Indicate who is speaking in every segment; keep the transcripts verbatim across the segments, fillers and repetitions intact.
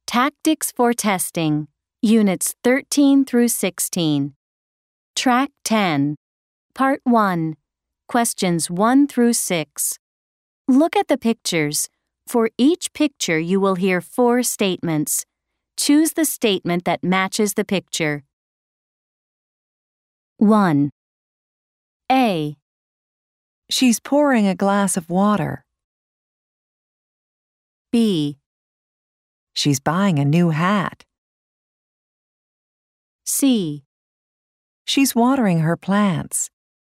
Speaker 1: Tactics for Testing, Units thirteen through sixteen. Track ten, Part one, Questions one through six. Look at the pictures. For each picture, you will hear four statements. Choose the statement that matches the picture. one. A.
Speaker 2: She's pouring a glass of water.
Speaker 1: B.
Speaker 2: She's buying a new hat.
Speaker 1: C.
Speaker 2: She's watering her plants.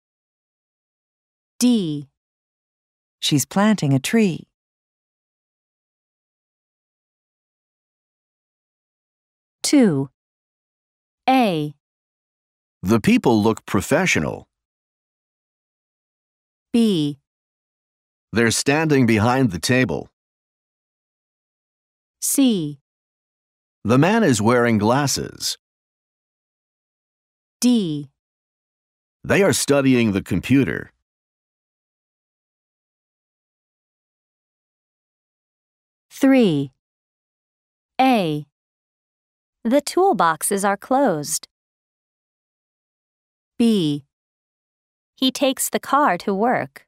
Speaker 1: D.
Speaker 2: She's planting a tree.
Speaker 1: two. A.
Speaker 3: The people look professional.
Speaker 1: B.
Speaker 3: They're standing behind the table.
Speaker 1: C.
Speaker 3: The man is wearing glasses.
Speaker 1: D.
Speaker 3: They are studying the computer.
Speaker 1: three. A. The toolboxes are closed. B. He takes the car to work.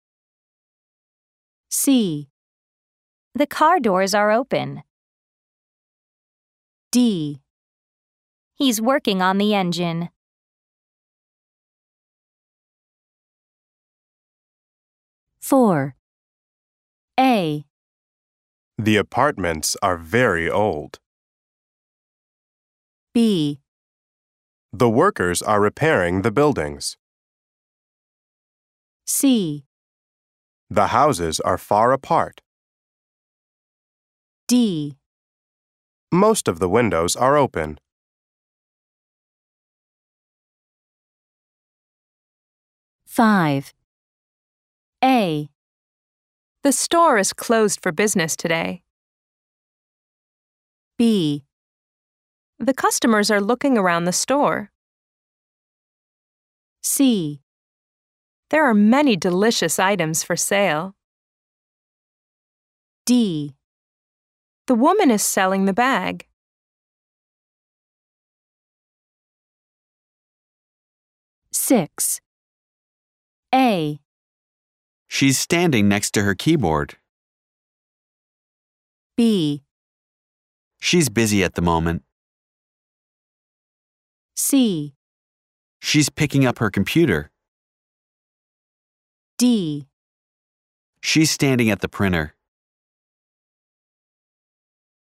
Speaker 1: C. The car doors are open. D. He's working on the engine. four. A.
Speaker 4: The apartments are very old.
Speaker 1: B.
Speaker 4: The workers are repairing the buildings.
Speaker 1: C.
Speaker 4: The houses are far apart.
Speaker 1: D.
Speaker 4: Most of the windows are open.
Speaker 1: five. A.
Speaker 5: The store is closed for business today.
Speaker 1: B.
Speaker 5: The customers are looking around the store.
Speaker 1: C.
Speaker 5: There are many delicious items for sale.
Speaker 1: D.
Speaker 5: The woman is selling the bag.
Speaker 1: six. A.
Speaker 6: She's standing next to her keyboard.
Speaker 1: B.
Speaker 6: She's busy at the moment.
Speaker 1: C.
Speaker 6: She's picking up her computer.
Speaker 1: D.
Speaker 6: She's standing at the printer.